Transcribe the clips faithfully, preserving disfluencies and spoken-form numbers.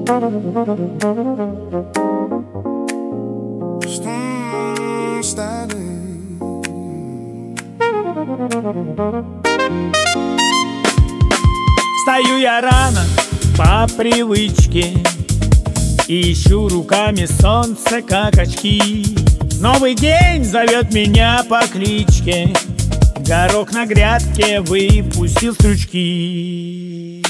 Встаю я рано по привычке, ищу руками солнце, как очки. Новый день зовет меня по кличке, горох на грядке выпустил стручки.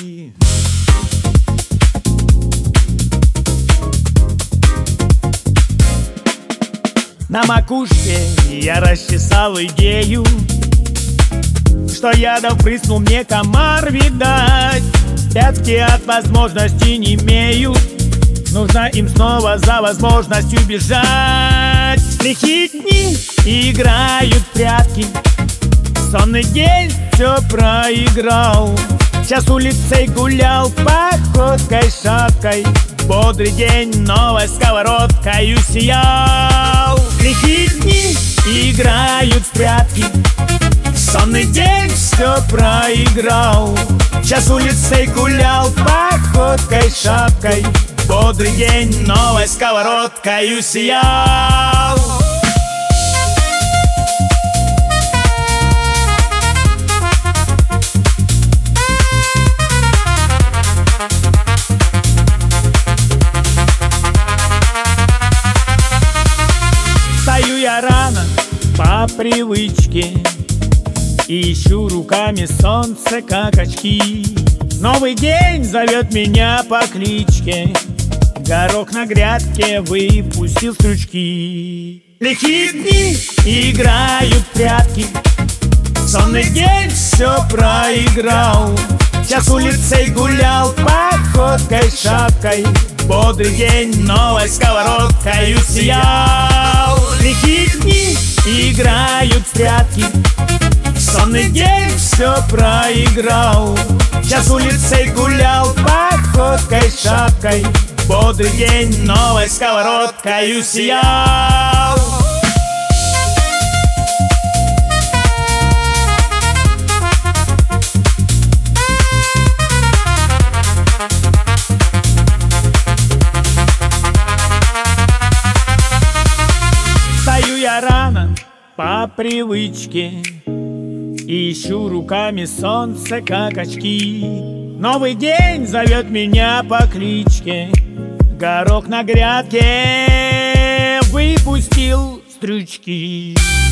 На макушке я расчесал идею, что ядом впрыснул мне комар, видать. Пятки от возможности не имеют, нужно им снова за возможностью бежать. Лихие дни играют в прятки, сонный день все проиграл. Сейчас улицей гулял походкой, шапкой, бодрый день новой сковородкою сиял. Лихие дни играют в прятки, сонный день все проиграл. Сейчас улицей гулял походкой, шапкой, бодрый день новой сковородкою сиял. Встаю я рано по привычке, ищу руками солнце, как очки. Новый день зовет меня по кличке, горох на грядке выпустил стручки. Лихие дни играют в прятки, сонный день все проиграл. Сейчас улицей гулял походкой, шапкой, бодрый день новой сковородкою сиял. Лихие дни играют в прятки, сонный день все проиграл. Сейчас улицей гулял походкой, шапкой, бодрый день новой сковородкою сиял. Встаю я рано по привычке, ищу руками солнце, как очки. Новый день зовет меня по кличке, горох на грядке выпустил стручки.